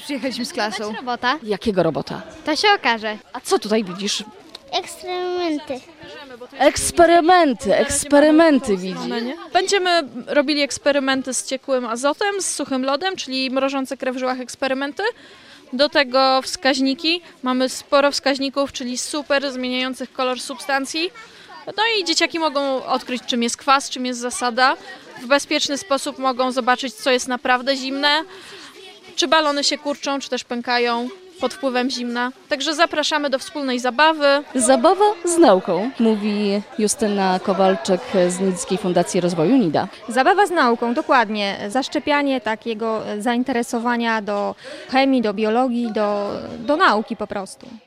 przyjechaliśmy z klasą. Robota. Jakiego robota? To się okaże. A co tutaj widzisz? Eksperymenty. Eksperymenty widzi. Będziemy robili eksperymenty z ciekłym azotem, z suchym lodem, czyli mrożące krew w żyłach eksperymenty. Do tego wskaźniki. Mamy sporo wskaźników, czyli super zmieniających kolor substancji. No i dzieciaki mogą odkryć, czym jest kwas, czym jest zasada. W bezpieczny sposób mogą zobaczyć, co jest naprawdę zimne, czy balony się kurczą, czy też pękają pod wpływem zimna. Także zapraszamy do wspólnej zabawy. Zabawa z nauką, mówi Justyna Kowalczyk z Nidzkiej Fundacji Rozwoju NIDA. Zabawa z nauką, dokładnie. Zaszczepianie takiego zainteresowania do chemii, do biologii, do nauki po prostu.